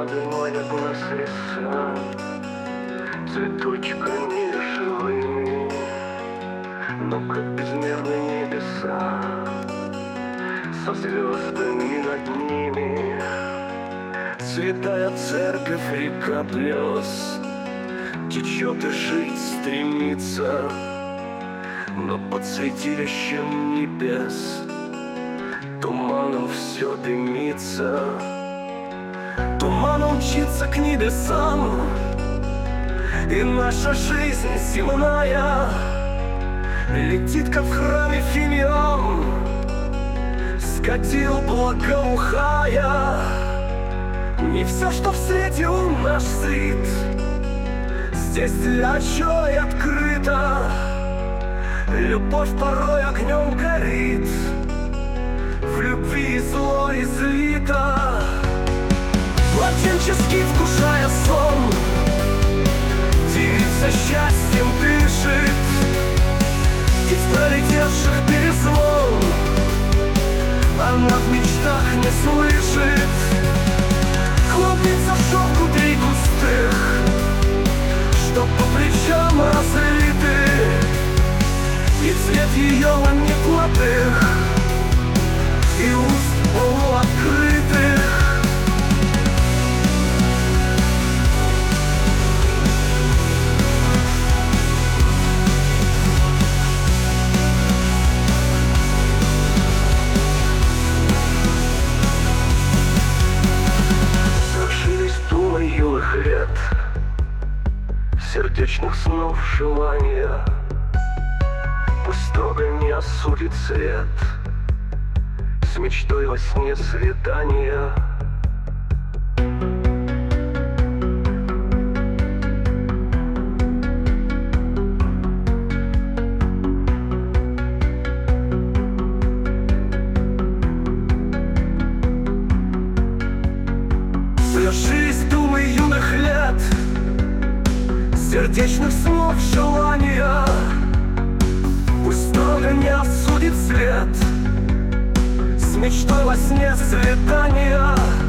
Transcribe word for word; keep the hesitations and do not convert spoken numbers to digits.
поднимает нас леса цветочками живыми, но как безмерные небеса со звездами над ними. Святая церковь, река плес, течет и жить стремится, но под святилищем небес туманом все дымится. Туман мчится к небесам, и наша жизнь земная летит, как в храме фимиам, скатил благоухая. Не все, что в свете у нас стоит, здесь для чой открыто. Любовь порой огнем горит, в любви зло излито. Младенческий вкушая сон, девица счастьем дышит, и в пролетевших перезвон она в мечтах не слышит. Хлопнется в шелку три густых, что по плечам разлиты, и цвет ее не плотых, и уст полуоткрытых. Юных лет, сердечных снов желания, пусть строго не осудит свет, с мечтой во сне свидания. Свершились думы юных лет, сердечных снов желания, пусть строго не осудит свет, с мечтой во сне свидания.